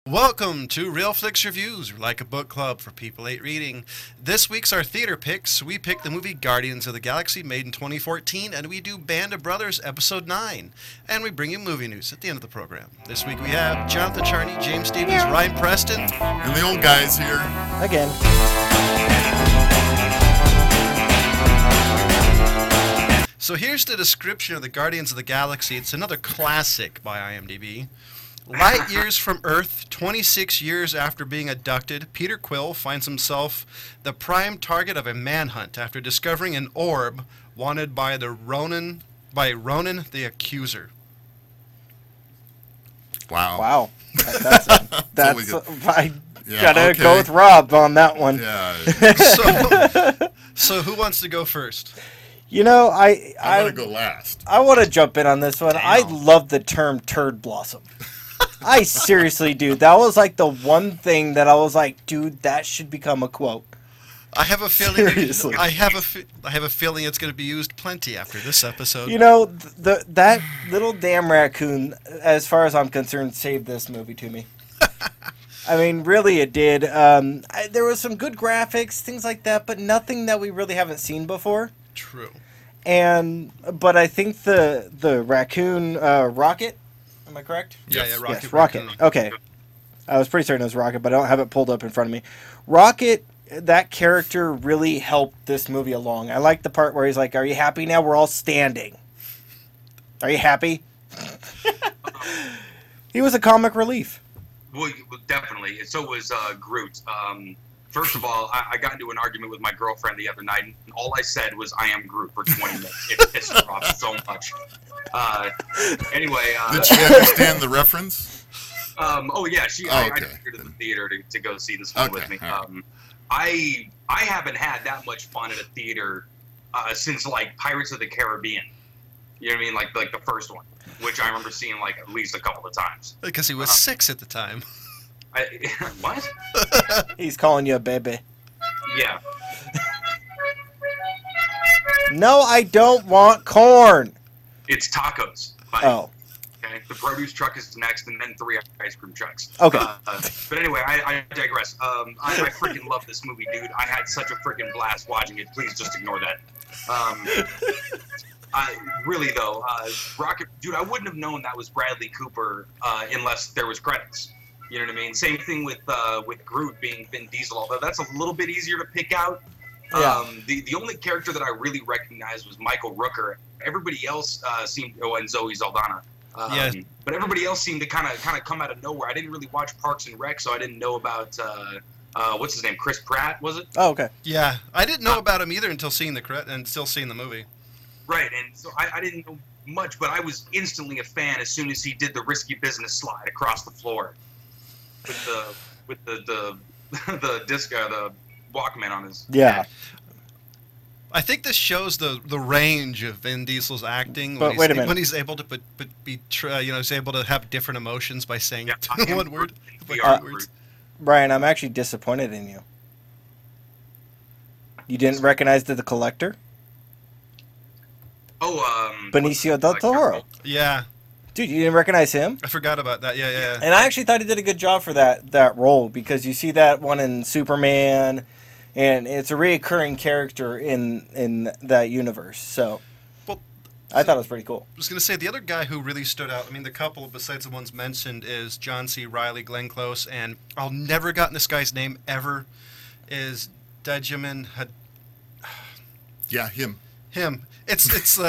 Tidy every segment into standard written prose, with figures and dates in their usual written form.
Welcome to Real Flicks Reviews, like a book club for people hate reading. This week's our theater picks. We picked the movie Guardians of the Galaxy, made in 2014, and we do Band of Brothers Episode 9. And we bring you movie news at the end of the program. This week we have Jonathan Charney, James Stevens, Ryan Preston. And the old guys here. Again. So here's the description of the Guardians of the Galaxy. It's another classic by IMDb. Light years from Earth, 26 years after being abducted, Peter Quill finds himself the prime target of a manhunt after discovering an orb wanted by Ronan the Accuser. Wow. That's I gotta okay. go with Rob on that one. Yeah. So who wants to go first? You know, I want to go last. I want to jump in on this one. Damn. I love the term turd blossom. I seriously do. That was like the one thing that I was like, dude, that should become a quote. I have a feeling. Seriously. I have a feeling it's going to be used plenty after this episode. You know, that little damn raccoon, as far as I'm concerned, saved this movie to me. I mean, really, it did. There was some good graphics, things like that, but nothing that we really haven't seen before. True. But I think the raccoon Rocket. Am I correct? Yeah, Yes. Rocket. Rocket. Okay. I was pretty certain it was Rocket, but I don't have it pulled up in front of me. Rocket, that character really helped this movie along. I like the part where he's like, "Are you happy now? We're all standing. Are you happy?" He was a comic relief. Well, definitely. So was Groot. First of all, I got into an argument with my girlfriend the other night, and all I said was, "I am Groot" for 20 minutes. It pissed her off so much. Anyway. Did she understand the reference? Oh, yeah. I took her to the theater to go see this one with me. I haven't had that much fun at a theater since, like, Pirates of the Caribbean. You know what I mean? Like the first one, which I remember seeing, like, at least a couple of times. Because he was 6 at the time. What? He's calling you a baby. Yeah. No, I don't want corn. It's tacos. buddy. Oh. Okay, the produce truck is next, and then 3 ice cream trucks. Okay. But anyway, I digress. I freaking love this movie, dude. I had such a freaking blast watching it. Please just ignore that. Really though, Rocket, dude, I wouldn't have known that was Bradley Cooper unless there was credits. You know what I mean? Same thing with Groot being Vin Diesel, although that's a little bit easier to pick out. Yeah. The only character that I really recognized was Michael Rooker. Everybody else seemed, and Zoe Saldana. Yeah. But everybody else seemed to kind of come out of nowhere. I didn't really watch Parks and Rec, so I didn't know about what's his name, Chris Pratt, was it? Oh, okay. Yeah, I didn't know about him either until seeing the credit and still seeing the movie. Right, and so I didn't know much, but I was instantly a fan as soon as he did the risky business slide across the floor with the disc, the Walkman on his Yeah. neck. I think this shows the range of Vin Diesel's acting But wait a minute. when he's able to he's able to have different emotions by saying one word. Like VR two words. Brian, I'm actually disappointed in you. You didn't recognize the collector? Oh, Benicio del Toro. Yeah, Dude, you didn't recognize him? I forgot about that. Yeah. And I actually thought he did a good job for that role, because you see that one in Superman, and it's a reoccurring character in that universe. So, Well, I thought it was pretty cool. I was going to say, the other guy who really stood out, I mean, the couple besides the ones mentioned is John C. Reilly, Glenn Close, and I'll never gotten this guy's name ever, is Djimon Yeah, him. Him. It's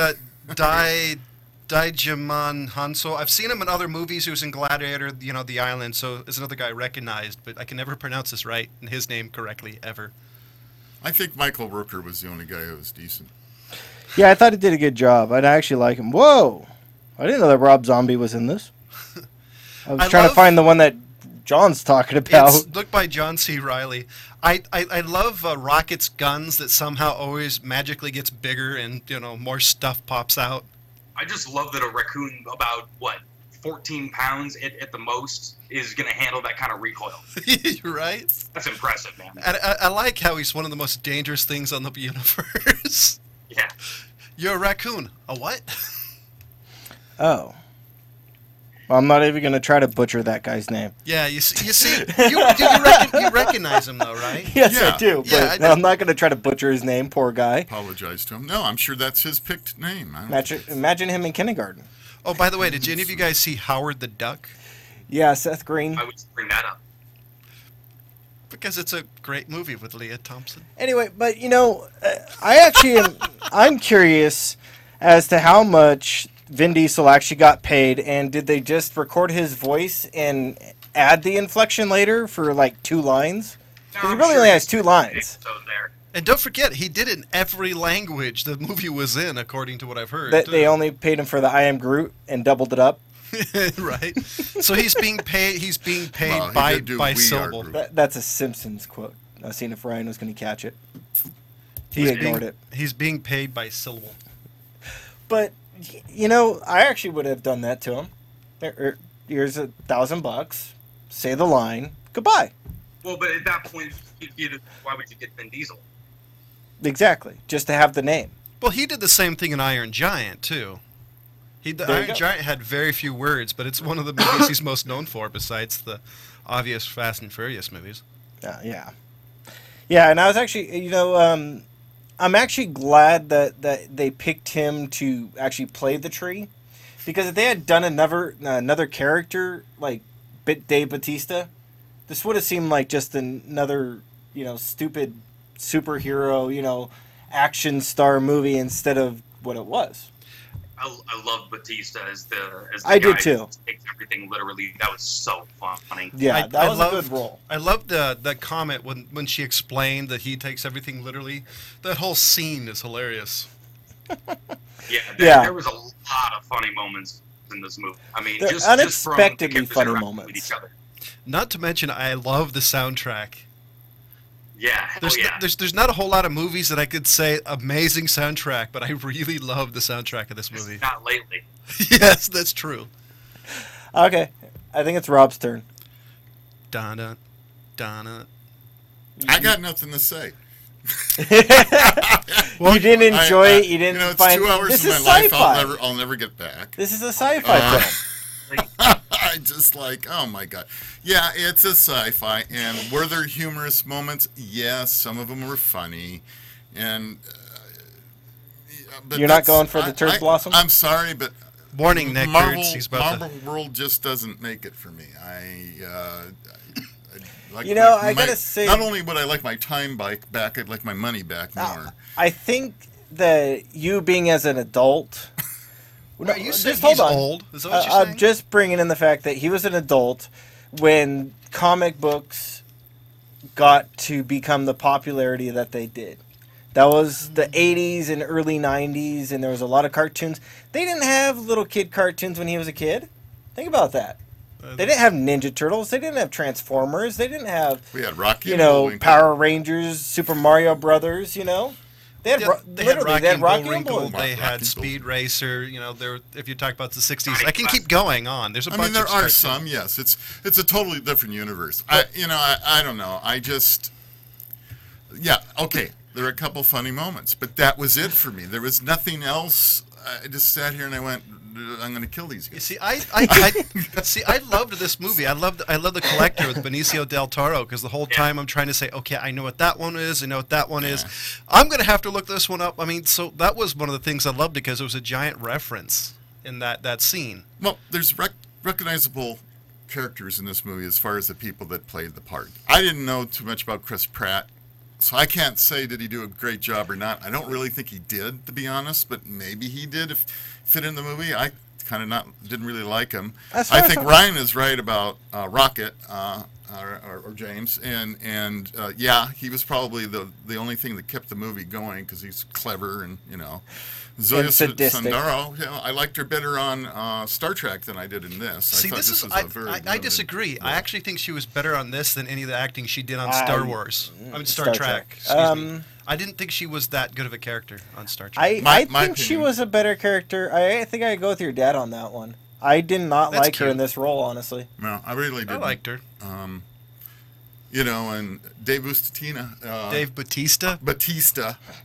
Djimon Hounsou. I've seen him in other movies. He was in Gladiator, The Island, so is another guy I recognized, but I can never pronounce this right and his name correctly ever. I think Michael Rooker was the only guy who was decent. Yeah, I thought he did a good job. I actually like him. Whoa! I didn't know that Rob Zombie was in this. I was trying to find the one that John's talking about. It's looked by John C. Reilly. I love Rocket's guns that somehow always magically gets bigger and, more stuff pops out. I just love that a raccoon about 14 pounds at the most is going to handle that kind of recoil. You're right. That's impressive, man. And I like how he's one of the most dangerous things on the universe. Yeah. You're a raccoon. A what? Oh. Well, I'm not even going to try to butcher that guy's name. Yeah, you recognize him though, right? Yes, Yeah. I do. But I'm not going to try to butcher his name. Poor guy. Apologize to him. No, I'm sure that's his picked name. Imagine him in kindergarten. Oh, by the way, did any of you guys see Howard the Duck? Yeah, Seth Green. I would bring that up. Because it's a great movie with Leah Thompson. Anyway, but I'm curious as to how much Vin Diesel actually got paid, and did they just record his voice and add the inflection later for like 2 lines? Because he really only has 2 lines. And don't forget, he did it in every language the movie was in, according to what I've heard. They only paid him for the I Am Groot and doubled it up. Right. So he's being paid. He's being paid by syllable. That's a Simpsons quote. I was seeing if Ryan was going to catch it. He ignored it. He's being paid by syllable. But I actually would have done that to him. Here's $1,000. Say the line. Goodbye. Well, but at that point, why would you get Vin Diesel? Exactly. Just to have the name. Well, he did the same thing in Iron Giant too. Iron Giant had very few words, but it's one of the movies he's most known for, besides the obvious Fast and Furious movies. Yeah. And I was actually, I'm actually glad that they picked him to actually play the tree, because if they had done another character like Dave Bautista, this would have seemed like just another stupid superhero action star movie instead of what it was. I love Batista as the I guy did too. who takes everything literally. That was so funny. Yeah, that was a good role. I loved the comment when she explained that he takes everything literally. That whole scene is hilarious. There was a lot of funny moments in this movie. I mean, just unexpectedly just funny moments. with each other. Not to mention, I love the soundtrack. Yeah, there's not a whole lot of movies that I could say amazing soundtrack, but I really love the soundtrack of this movie. Not lately. Yes, that's true. Okay, I think it's Rob's turn. Donna. I got nothing to say. Well, you didn't enjoy it. You didn't it's find 2 hours this of is my sci-fi. life I'll never get back. This is a sci-fi film. I just oh my god. Yeah, it's a sci-fi, and were there humorous moments? Yes, some of them were funny, and but you're not going for the turd blossom. I'm sorry, but warning, Nick. Marvel World just doesn't make it for me. I gotta say, not only would I like my time back, I'd like my money back more. I think that you being as an adult. No, you said he's old. Is that what you're saying? I'm just bringing in the fact that he was an adult when comic books got to become the popularity that they did. That was the 80s and early 90s, and there was a lot of cartoons. They didn't have little kid cartoons when he was a kid. Think about that. They didn't have Ninja Turtles. They didn't have Transformers. They didn't have, we had Rocky and Bullwinkle. Power Rangers, Super Mario Brothers, They had Rocky and Bullwinkle. They had Speed Racer. If you talk about the 60s, I can keep going on. There's a bunch. There are some. Yes, it's a totally different universe. I don't know. Okay. There were a couple funny moments, but that was it for me. There was nothing else. I just sat here and I went, I'm going to kill these guys. You see, I loved this movie. I love The Collector with Benicio del Toro, because the whole time I'm trying to say, okay, I know what that one is. I know what that one is. I'm going to have to look this one up. I mean, so that was one of the things I loved, because it was a giant reference in that scene. Well, there's recognizable characters in this movie as far as the people that played the part. I didn't know too much about Chris Pratt, so I can't say did he do a great job or not. I don't really think he did, to be honest, but maybe he did fit in the movie. I kind of didn't really like him. I think Ryan is right about Rocket or James, and he was probably the only thing that kept the movie going, because he's clever and Zoya Sandaro, I liked her better on Star Trek than I did in this. See, I disagree. I actually think she was better on this than any of the acting she did on Star Wars. Star Trek. Excuse me. I didn't think she was that good of a character on Star Trek. I think she was a better character. I think I go with your dad on that one. I did not like her in this role, honestly. No, I really didn't. I liked her. And Dave Bautista. Dave Bautista. Batista.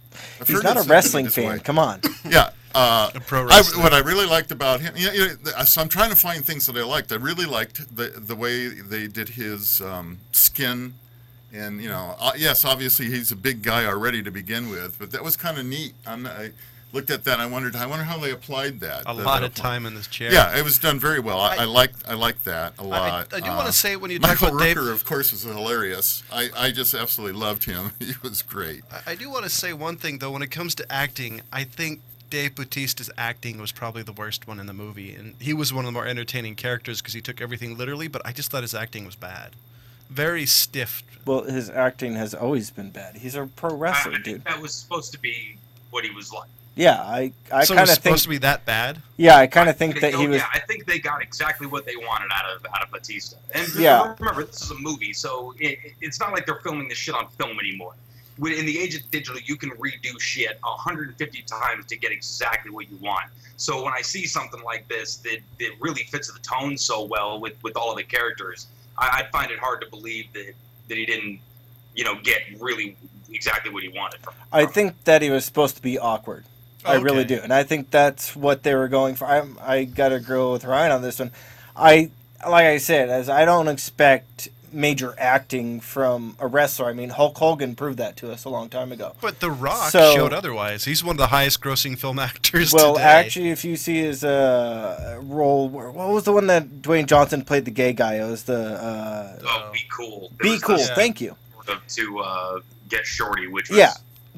He's not a wrestling fan. Come on. Yeah. A pro wrestler. What I really liked about him, so I'm trying to find things that I liked. I really liked the way they did his skin, and yes, obviously he's a big guy already to begin with, but that was kind of neat. I looked at that and I wonder how they applied that. A lot of time in this chair. Yeah, it was done very well. I liked that a lot. I do want to say when you Michael talk about Rooker, of course, is hilarious. I just absolutely loved him. He was great. I do want to say one thing though. When it comes to acting, I think Dave Bautista's acting was probably the worst one in the movie, and he was one of the more entertaining characters because he took everything literally. But I just thought his acting was bad, very stiff. Well, his acting has always been bad. He's a pro wrestler, I dude. think that was supposed to be what he was like. Yeah, I So kind it was of think. supposed to be that bad. Yeah, I kind of think that he was. Yeah, I think they got exactly what they wanted out of Batista. And Yeah. remember, this is a movie, so it's not like they're filming this shit on film anymore. In the age of digital, you can redo shit 150 times to get exactly what you want. So when I see something like this that really fits the tone so well with all of the characters, I find it hard to believe that he didn't, get really exactly what he wanted from him. I think that he was supposed to be awkward. I really do, and I think that's what they were going for. I got to go with Ryan on this one. Like I said, as I don't expect major acting from a wrestler. I mean, Hulk Hogan proved that to us a long time ago. But The Rock showed otherwise. He's one of the highest-grossing film actors today. Well, actually, if you see his role, what was the one that Dwayne Johnson played the gay guy? It was the... Be Cool. Be Cool, thank you. To Get Shorty, which was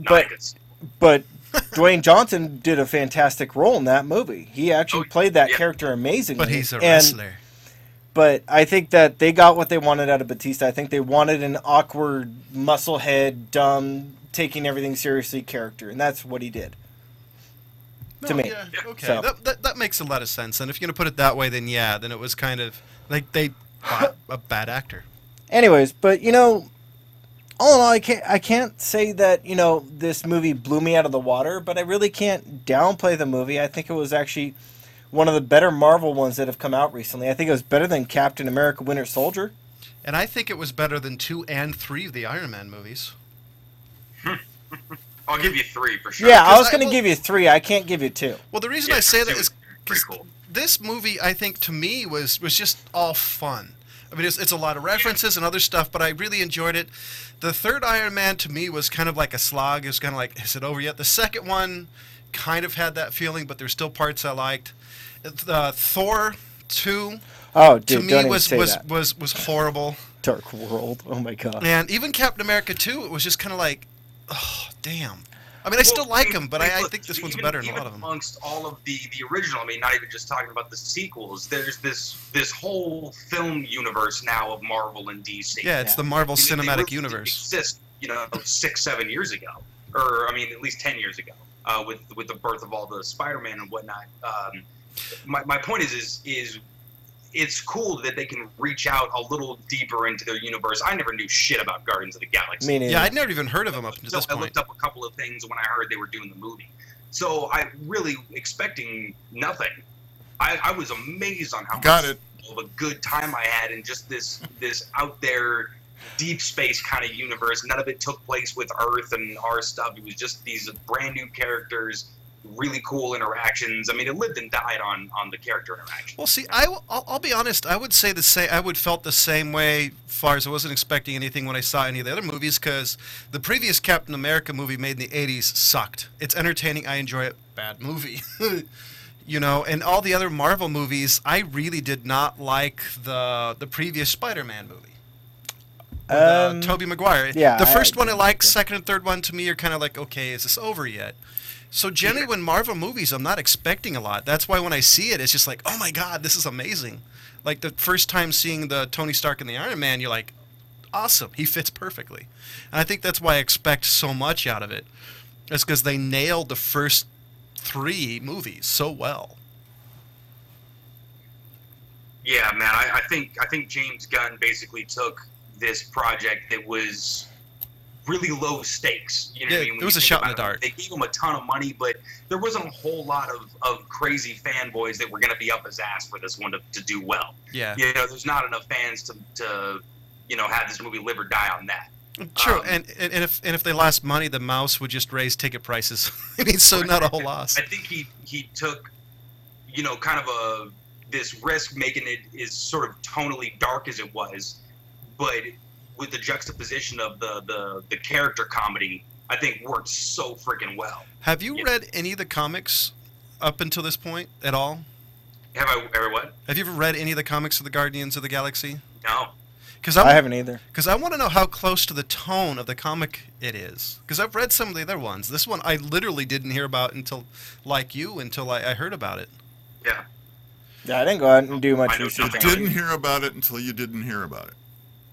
but Dwayne Johnson did a fantastic role in that movie. He actually played that character amazingly. But he's a wrestler. But I think that they got what they wanted out of Batista. I think they wanted an awkward, musclehead, dumb, taking everything seriously character, and that's what he did. To me. Yeah, okay. So. That makes a lot of sense. And if you're going to put it that way, then then it was kind of like they bought a bad actor. Anyways, but all in all, I can't say that this movie blew me out of the water, but I really can't downplay the movie. I think it was actually one of the better Marvel ones that have come out recently. I think it was better than Captain America: Winter Soldier. And I think it was better than 2 and 3 of the Iron Man movies. I'll give you 3 for sure. Yeah, I was going to give you 3. I can't give you 2. Well, the reason I say that is because cool. This movie, I think, to me, was just all fun. I mean, it's a lot of references and other stuff, but I really enjoyed it. The third Iron Man, to me, was kind of like a slog. It was kind of like, is it over yet? The second one kind of had that feeling, but there's still parts I liked. Thor 2, to me, was horrible. Dark World. Oh, my God. And even Captain America 2, it was just kind of like, oh, damn. I mean, I still like him, but I think this one's better than a lot of them. Amongst all of the original, I mean, not even just talking about the sequels, there's this whole film universe now of Marvel and DC. Yeah, it's the Marvel Cinematic Universe. Didn't exist, 6-7 years ago, or I mean, at least 10 years ago, with the birth of all the Spider-Man and whatnot. My point is it's cool that they can reach out a little deeper into their universe. I never knew shit about Guardians of the Galaxy. Yeah, I'd never even heard of them up until this point. I looked up a couple of things when I heard they were doing the movie. So I really expecting nothing. I was amazed on how much of a good time I had in just this out there deep space kind of universe. None of it took place with Earth and our stuff. It was just these brand new characters, really cool interactions. I mean, it lived and died on the character interaction. Well, see, I'll be honest. I would say the same. I would felt the same way. As far as I wasn't expecting anything when I saw any of the other movies, because the previous Captain America movie made in the '80s sucked. It's entertaining. I enjoy it. Bad movie. And all the other Marvel movies, I really did not like the previous Spider-Man movie. Tobey Maguire. Yeah. The first one I liked. Second and third one to me are kind of like, okay, is this over yet? So generally, when Marvel movies, I'm not expecting a lot. That's why when I see it, it's just like, oh my God, this is amazing. Like the first time seeing the Tony Stark and the Iron Man, you're like, awesome, he fits perfectly. And I think that's why I expect so much out of it. It's because they nailed the first 3 movies so well. Yeah, man, I think James Gunn basically took this project that was really low stakes. You know what I mean? It was a shot in the dark. They gave him a ton of money, but there wasn't a whole lot of crazy fanboys that were going to be up his ass for this one to do well. Yeah. There's not enough fans to have this movie live or die on that. True, and if they lost money, the mouse would just raise ticket prices. I mean, so not a whole loss. I think he took, kind of this risk, making it as sort of tonally dark as it was, but with the juxtaposition of the character comedy, I think worked so freaking well. Have you read any of the comics up until this point at all? Have I ever what? Have you ever read any of the comics of the Guardians of the Galaxy? No. I haven't either. Because I want to know how close to the tone of the comic it is. Because I've read some of the other ones. This one I literally didn't hear about until I heard about it. Yeah. Yeah, I didn't go out and do much research. I didn't hear about it until you didn't hear about it.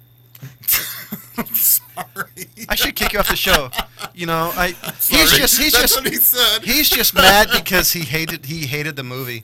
I'm sorry. I should kick you off the show. That's what he said. He's just mad because he hated the movie.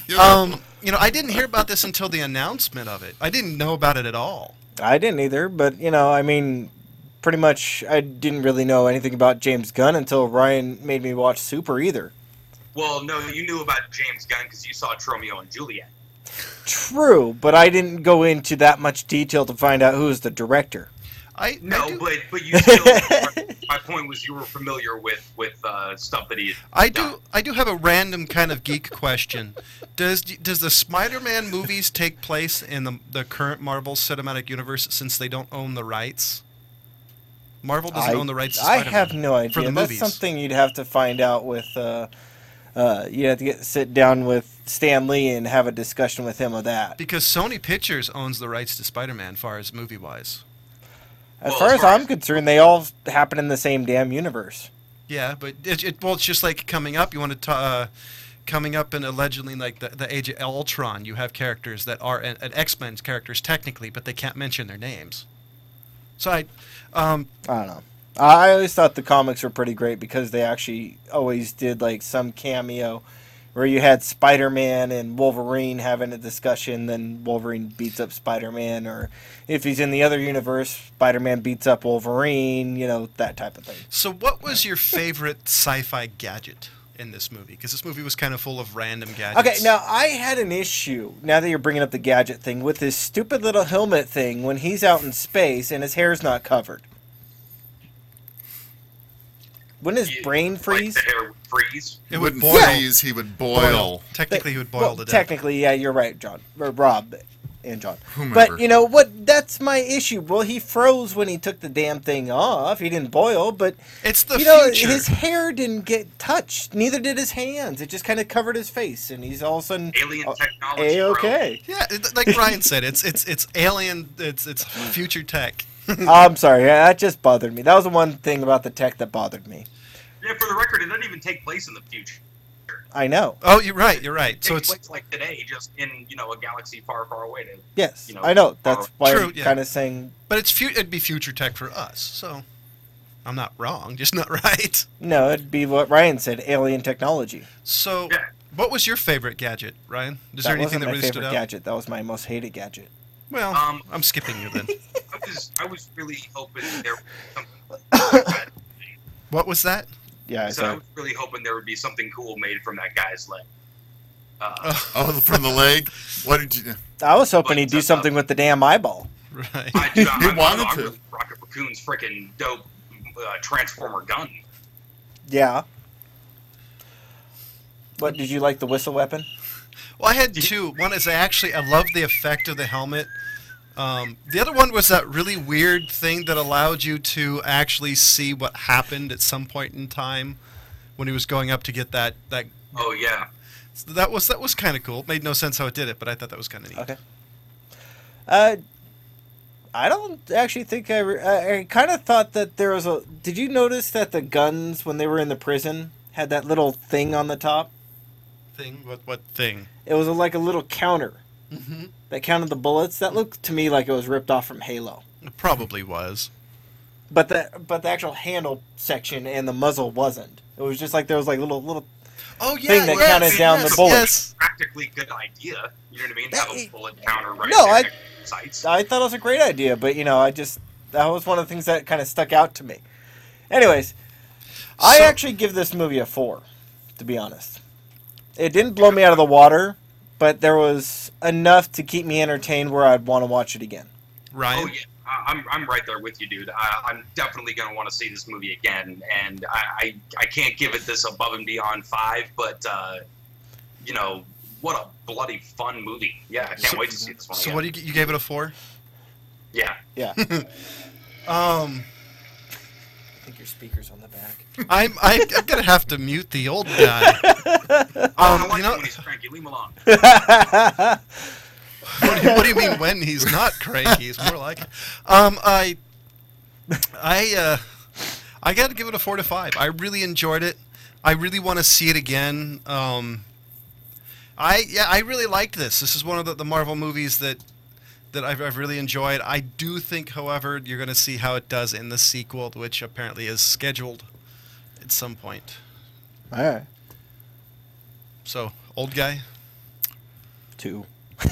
I didn't hear about this until the announcement of it. I didn't know about it at all. I didn't either, but pretty much I didn't really know anything about James Gunn until Ryan made me watch Super either. Well, no, you knew about James Gunn because you saw Romeo and Juliet. True, but I didn't go into that much detail to find out who was the director. But you still. My point was you were familiar with stuff that he had done. I do have a random kind of geek question. Does the Spider-Man movies take place in the current Marvel Cinematic Universe since they don't own the rights? Marvel doesn't own the rights to Spider-Man. I have no idea. For the That's movies. something you'd have to find out with. You have to sit down with Stan Lee and have a discussion with him of that. Because Sony Pictures owns the rights to Spider-Man, as far as movie-wise. As far as I'm concerned, they all happen in the same damn universe. Yeah, but it's just like coming up. You want to coming up and allegedly like the Age of Ultron. You have characters that are an X-Men characters technically, but they can't mention their names. So I don't know. I always thought the comics were pretty great because they actually always did like some cameo where you had Spider-Man and Wolverine having a discussion, then Wolverine beats up Spider-Man, or if he's in the other universe, Spider-Man beats up Wolverine, that type of thing. So what was your favorite sci-fi gadget in this movie? Because this movie was kind of full of random gadgets. Okay, now I had an issue, now that you're bringing up the gadget thing, with this stupid little helmet thing when he's out in space and his hair's not covered. Wouldn't his brain freeze? Like the hair would freeze? It wouldn't freeze, he would boil. Technically, he would boil to death. Technically, yeah, you're right, John. Or Rob and John. Whomever. But you know what? That's my issue. Well, he froze when he took the damn thing off. He didn't boil, but it's the future. His hair didn't get touched. Neither did his hands. It just kind of covered his face, and he's all of a sudden alien technology. A-okay. Yeah, like Ryan said, it's alien. It's future tech. I'm sorry, that just bothered me. That was the one thing about the tech that bothered me. Yeah, for the record, it doesn't even take place in the future. I know. Oh, you're right. So it takes place like today, just in a galaxy far, far away. Yes, I know. That's why True, I'm kind of saying. But it'd be future tech for us, so I'm not wrong, just not right. No, it'd be what Ryan said: alien technology. So, what was your favorite gadget, Ryan? Is there anything that really stood out? Gadget. That was my most hated gadget. Well, I'm skipping you then. I was really hoping there was something. What was that? Yeah, I was really hoping there would be something cool made from that guy's leg. From the leg? What did you? I was hoping he'd do something with the damn eyeball. Right. He wanted to. Really Rocket Raccoon's freaking dope Transformer gun. Yeah. What, did you like the whistle weapon? Well, I had two. One is I love the effect of the helmet. The other one was that really weird thing that allowed you to actually see what happened at some point in time when he was going up to get that. Oh yeah. So that was kind of cool. It made no sense how it did it, but I thought that was kind of neat. Okay. I don't actually think I kind of thought that there was a. Did you notice that the guns when they were in the prison had that little thing on the top? Thing? What thing? It was like a little counter. Mm-hmm. That counted the bullets. That looked to me like it was ripped off from Halo. It probably was. But the actual handle section and the muzzle wasn't. It was just like there was like little thing that counted down the bullets. Yes. Practically good idea. You know what I mean? Have a bullet counter right there. Sights. I thought it was a great idea, but that was one of the things that kind of stuck out to me. Anyways, I actually give this movie a 4, to be honest. It didn't blow me out of the water, but there was enough to keep me entertained where I'd want to watch it again. Ryan? Oh, yeah. I'm right there with you, dude. I'm definitely going to want to see this movie again, and I can't give it this above and beyond 5, but you know, what a bloody fun movie. Yeah, I can't wait to see this one. So again. what you gave it a 4? Yeah. Yeah. I think your speaker's on the back. I'm gonna have to mute the old guy. I like him when he's cranky. Leave him alone. What do you mean when he's not cranky? He's more like it. I got to give it a 4 to 5. I really enjoyed it. I really want to see it again. I really liked this. This is one of the Marvel movies that I've really enjoyed. I do think, however, you're going to see how it does in the sequel, which apparently is scheduled at some point. All right. So, old guy? 2.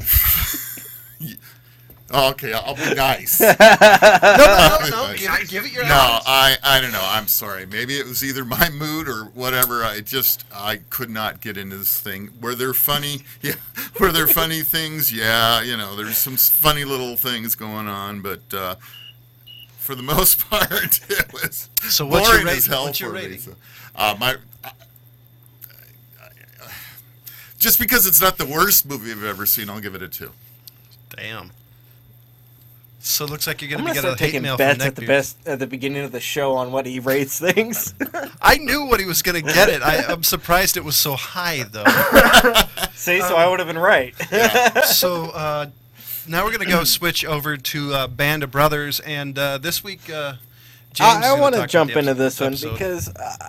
Okay, I'll be nice. No. Give it your No, honest. I don't know. I'm sorry. Maybe it was either my mood or whatever. I could not get into this thing. Were there funny? Yeah. Were there funny things? Yeah. You know, there's some funny little things going on, but for the most part, it was So boring as hell what's your for rating? me. So, just because it's not the worst movie I've ever seen, I'll give it a 2. Damn. So it looks like you're going I'm to gonna get a start hate taking mail bets from at the Neckbeard. best at the beginning of the show on what he rates things. I knew what he was going to get it. I'm surprised it was so high, though. See, so I would have been right. So now we're going to go switch over to Band of Brothers, and this week, James I want to talk jump about the into this one episode. because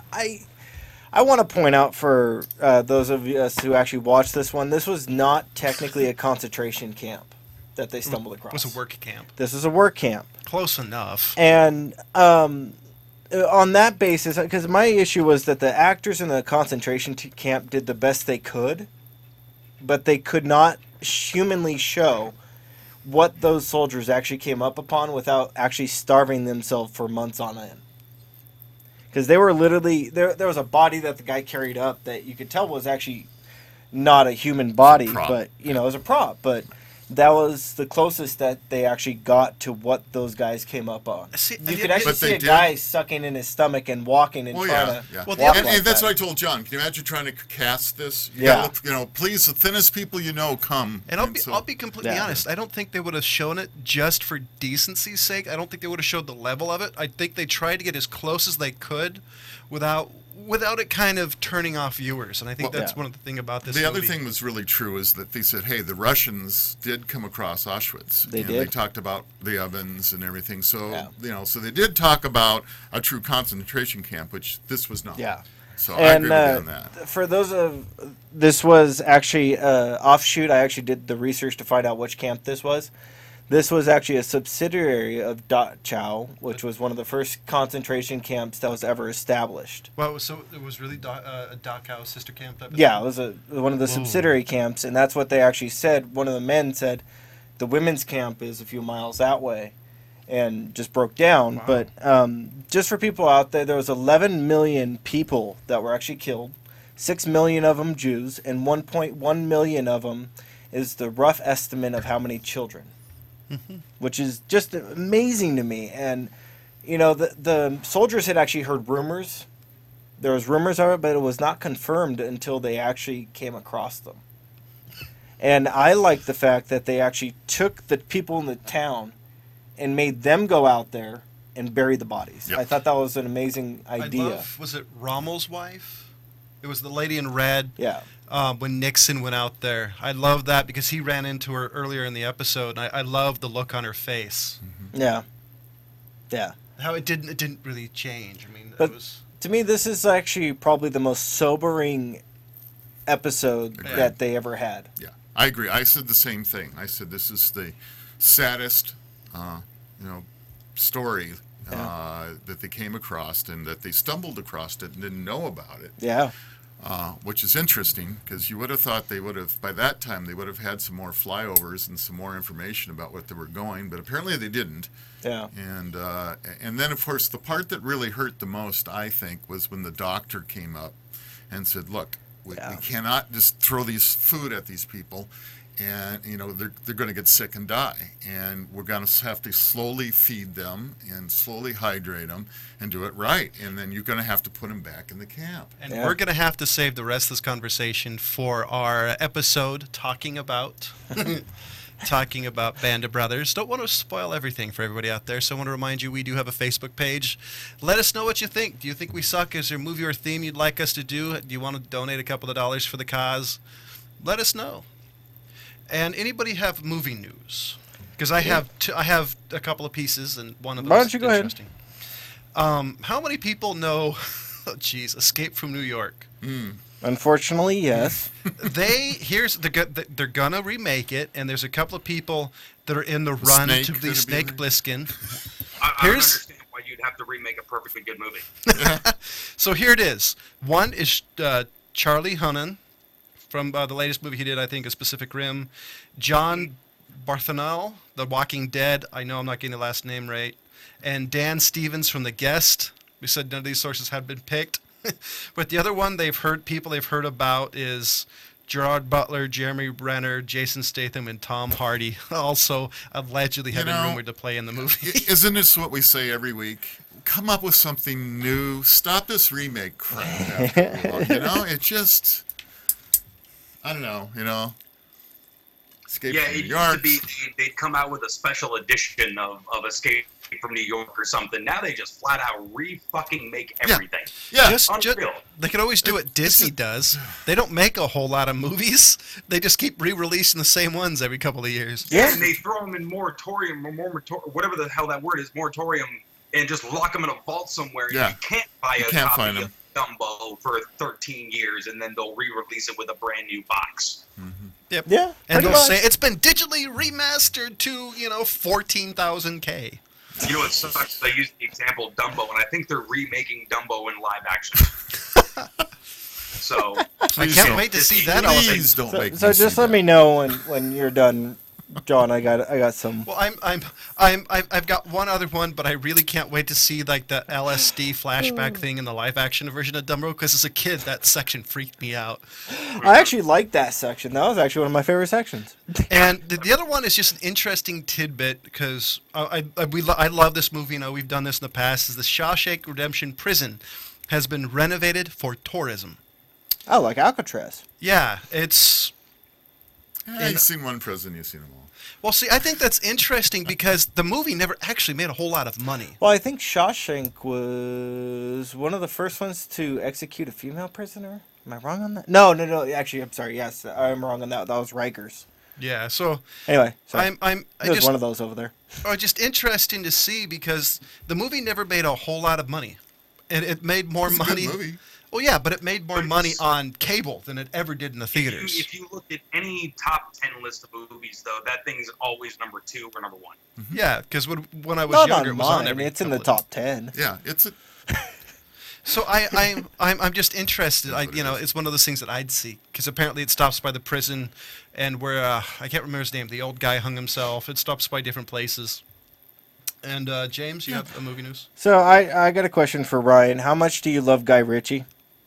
I want to point out for those of us who actually watched this one, this was not technically a concentration camp that they stumbled across. It was a work camp. This is a work camp. Close enough. And on that basis, because my issue was that the actors in the concentration camp did the best they could, but they could not humanly show what those soldiers actually came up upon without actually starving themselves for months on end. Because they were literally, there was a body that the guy carried up that you could tell was actually not a human body, but, you know, it was a prop, but that was the closest that they actually got to what those guys came up on. You could actually see a guy sucking in his stomach and walking and trying to walk and that's what I told John. Can you imagine trying to cast this? You gotta, you know, please, the thinnest people you know come. And I'll be completely honest. I don't think they would have shown it just for decency's sake. I don't think they would have showed the level of it. I think they tried to get as close as they could without it kind of turning off viewers. And I think that's one of the things about this movie. The other thing was really true is that they said, hey, the Russians did come across Auschwitz. They did. They talked about the ovens and everything. So, you know, so they did talk about a true concentration camp, which this was not. Yeah. So I agree with you on that. For those this was actually offshoot. I actually did the research to find out which camp this was. This was actually a subsidiary of Dachau, which was one of the first concentration camps that was ever established. Well, so it was really a Dachau sister camp type of Yeah, thing? it was one of the subsidiary camps, and that's what they actually said. One of the men said the women's camp is a few miles that way, and just broke down. Wow. But just for people out there was 11 million people that were actually killed, 6 million of them Jews, and 1.1 million of them is the rough estimate of how many children. Which is just amazing to me. And, you know, the soldiers had actually heard rumors. There was rumors of it, but it was not confirmed until they actually came across them. And I like the fact that they actually took the people in the town and made them go out there and bury the bodies. Yep. I thought that was an amazing idea. Was it Rommel's wife? It was the lady in red. Yeah. When Nixon went out there. I love that because he ran into her earlier in the episode, and I love the look on her face. Mm-hmm. Yeah. Yeah. How it didn't really change. I mean, But it was... to me, this is actually probably the most sobering episode that they ever had. Yeah, I agree. I said the same thing. I said this is the saddest, story that they came across and that they stumbled across it and didn't know about it. Yeah. Which is interesting because you would have thought they would have, by that time, they would have had some more flyovers and some more information about what they were going, but apparently they didn't. Yeah. And then, of course, the part that really hurt the most, I think, was when the doctor came up and said, look, we cannot just throw these food at these people. and they're going to get sick and die, and we're going to have to slowly feed them and slowly hydrate them and do it right, and then you're going to have to put them back in the camp. And we're going to have to save the rest of this conversation for our episode talking about Band of Brothers. Don't want to spoil everything for everybody out there, so I want to remind you we do have a Facebook page. Let us know what you think. Do you think we suck? Is there a movie or theme you'd like us to do? Do you want to donate a couple of dollars for the cause? Let us know. And anybody have movie news? Because I have a couple of pieces, and one of those is interesting. How many people know, Escape from New York? Unfortunately, yes. They're gonna remake it, and there's a couple of people that are in the run to be Snake Plissken. I don't understand why you'd have to remake a perfectly good movie. So here it is. One is Charlie Hunnam from the latest movie he did, I think, is Pacific Rim. John Bartholomew, The Walking Dead. I know I'm not getting the last name right. And Dan Stevens from The Guest. We said none of these sources had been picked. But the other one they've heard about is Gerard Butler, Jeremy Renner, Jason Statham, and Tom Hardy, also allegedly have been rumored to play in the movie. Isn't this what we say every week? Come up with something new. Stop this remake crap. It just, I don't know, Escape from New York. They'd come out with a special edition of Escape from New York or something. Now they just flat out re-fucking make everything. Yeah. Just, they could always do what Disney does. They don't make a whole lot of movies. They just keep re-releasing the same ones every couple of years. Yeah, and they throw them in moratorium, whatever the hell that word is, moratorium, and just lock them in a vault somewhere. Yeah. You can't buy a copy of Dumbo for 13 years, and then they'll re-release it with a brand new box. Mm-hmm. Yep. Yeah. And they'll say it's been digitally remastered to 14,000K. You know what sucks? They use the example of Dumbo, and I think they're remaking Dumbo in live action. So I can't wait to see that. Please don't make me so just let me know when you're done, John. I got some. Well, I've got one other one, but I really can't wait to see like the LSD flashback thing in the live action version of Dumbo, because as a kid that section freaked me out. I actually liked that section. That was actually one of my favorite sections. And the other one is just an interesting tidbit, because I love this movie. We've done this in the past. Is the Shawshank Redemption prison has been renovated for tourism. Oh, like Alcatraz. Yeah, it's. You've seen one prison, you've seen them all. Well, see, I think that's interesting because the movie never actually made a whole lot of money. Well, I think Shawshank was one of the first ones to execute a female prisoner. Am I wrong on that? No. Actually, I'm sorry. Yes, I'm wrong on that. That was Rikers. Yeah. So anyway, sorry. There's one of those over there. Oh, just interesting to see because the movie never made a whole lot of money, and it made more money. A good movie. Well, yeah, but it made more money on cable than it ever did in the theaters. If you look at any top 10 list of movies, though, that thing's always number 2 or number 1. Mm-hmm. Yeah, because when I was younger, it was on every. It's in the top 10. Yeah, it's a. So I'm just interested. It's one of those things that I'd see because apparently it stops by the prison, and where I can't remember his name. The old guy hung himself. It stops by different places. And James, you have a movie news. So I got a question for Ryan. How much do you love Guy Ritchie?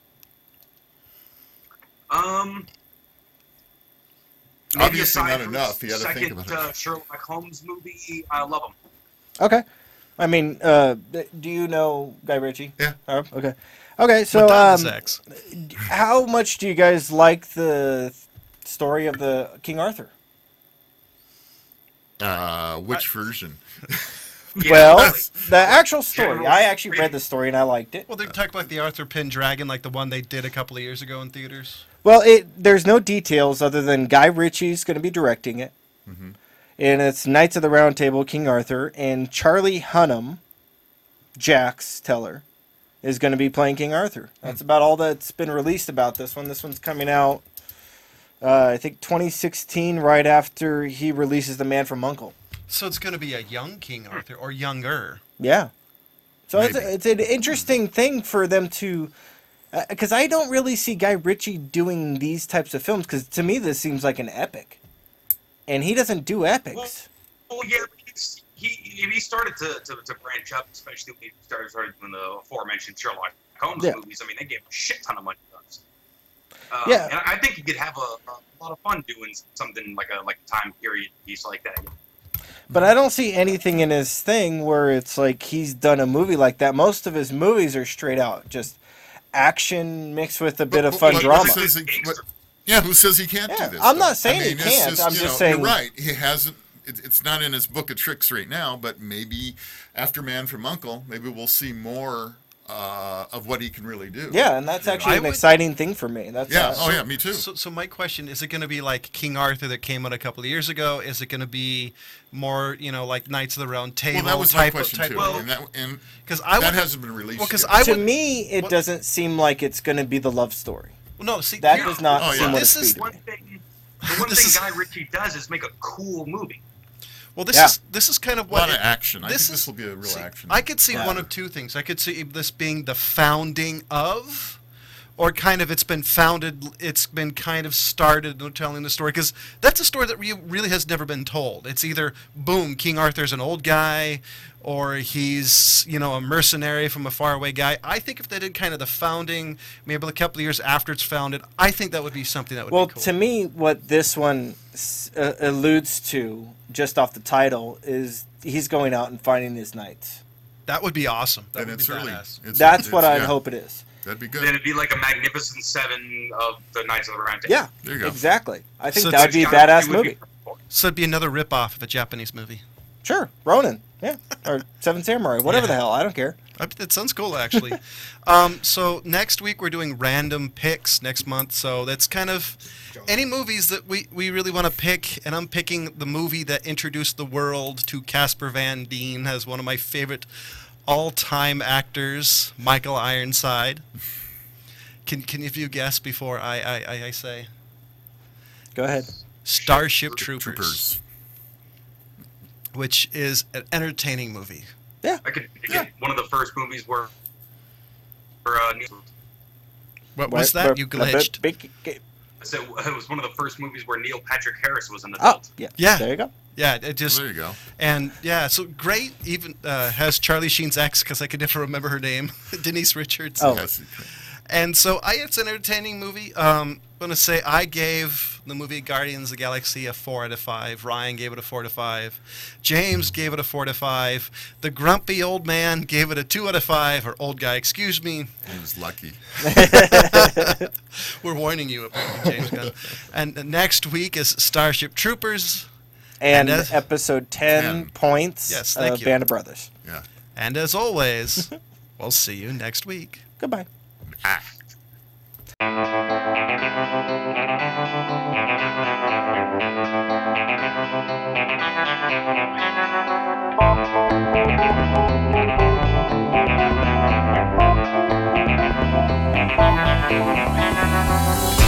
Obviously not enough. You got to think about it. Sherlock Holmes movie, I love him. Okay. I mean, do you know Guy Ritchie? Yeah. Okay. Okay, so how much do you guys like the story of the King Arthur? Which version? Well, the actual story. I actually read the story and I liked it. Well, they're talking about the Arthur Pendragon, like the one they did a couple of years ago in theaters. Well, there's no details other than Guy Ritchie's going to be directing it. Mm-hmm. And it's Knights of the Round Table, King Arthur, and Charlie Hunnam, Jax Teller, is going to be playing King Arthur. That's about all that's been released about this one. This one's coming out, I think, 2016, right after he releases The Man from U.N.C.L.E. So it's going to be a young King Arthur, or younger. Yeah. So it's an interesting thing for them to... Because I don't really see Guy Ritchie doing these types of films, because to me this seems like an epic. And he doesn't do epics. Well yeah, he started to branch up, especially when he started doing the aforementioned Sherlock Holmes movies. I mean, they gave him a shit ton of money for those. Yeah. And I think he could have a lot of fun doing something like a time period piece like that. But I don't see anything in his thing where it's like he's done a movie like that. Most of his movies are straight out just action mixed with a bit of fun drama. Who says he can't do this? I'm not saying he can't. I'm just saying you're right. He hasn't. It's not in his book of tricks right now, but maybe after Man from U.N.C.L.E., maybe we'll see more of what he can really do. Yeah, and that's actually an exciting thing for me. That's me too. So my question, is it going to be like King Arthur that came out a couple of years ago? Is it going to be more, like Knights of the Round Table? Well, that was my question too. That hasn't been released yet. To me, it doesn't seem like it's going to be the love story. Well, no, see, that does not seem what this it's is one thing. The one thing Guy Ritchie does is make a cool movie. Well, this is kind of what a lot of action. I think this will be a real action. I could see one of two things. I could see this being the founding of, or kind of it's been kind of started telling the story, because that's a story that really has never been told. It's either boom, King Arthur's an old guy, or he's a mercenary from a faraway guy. I think if they did kind of the founding, maybe a couple of years after it's founded, I think that would be something that would be cool. Well, to me, what this one alludes to, just off the title, is he's going out and finding his knights. That would be awesome. That and would it's be early. That's what I hope it is. That'd be good. Then it'd be like a Magnificent Seven of the Knights of the Round Table. Yeah, there you go. Exactly. I think that would be a badass movie. So it'd be another rip-off of a Japanese movie. Sure, Ronin. Yeah, or Seven Samurai, whatever the hell. I don't care. That sounds cool, actually. So next week we're doing random picks next month. So that's kind of any movies that we really want to pick. And I'm picking the movie that introduced the world to Casper Van Dien as one of my favorite all-time actors, Michael Ironside. Can if you guess before I say? Go ahead. Starship Troopers. Which is an entertaining movie. Yeah. I could get one of the first movies where what was that? You glitched. So it was one of the first movies where Neil Patrick Harris was an adult. Oh, yeah. There you go. Yeah, it just. There you go. And so great. Even has Charlie Sheen's ex, because I could never remember her name, Denise Richards. Oh. Yes. And so it's an entertaining movie. I'm going to say I gave the movie Guardians of the Galaxy a 4 out of 5. Ryan gave it a 4 out of 5. James gave it a 4 out of 5. The grumpy old man gave it a 2 out of 5. Or old guy, excuse me. He was lucky. We're warning you, apparently, James Gunn. And next week is Starship Troopers. And episode 10 points of Band of Brothers. Yeah. And as always, we'll see you next week. Goodbye.